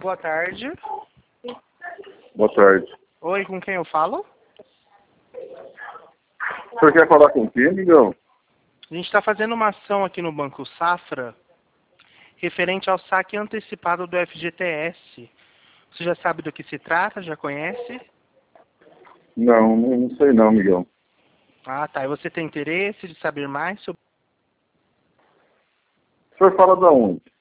Boa tarde. Boa tarde. Oi, com quem eu falo? O senhor quer falar com quem, amigão? A gente está fazendo uma ação aqui no Banco Safra referente ao saque antecipado do FGTS. Você já sabe do que se trata? Já conhece? Não sei não, amigão. Ah, tá. E você tem interesse de saber mais sobre... O senhor fala da onde?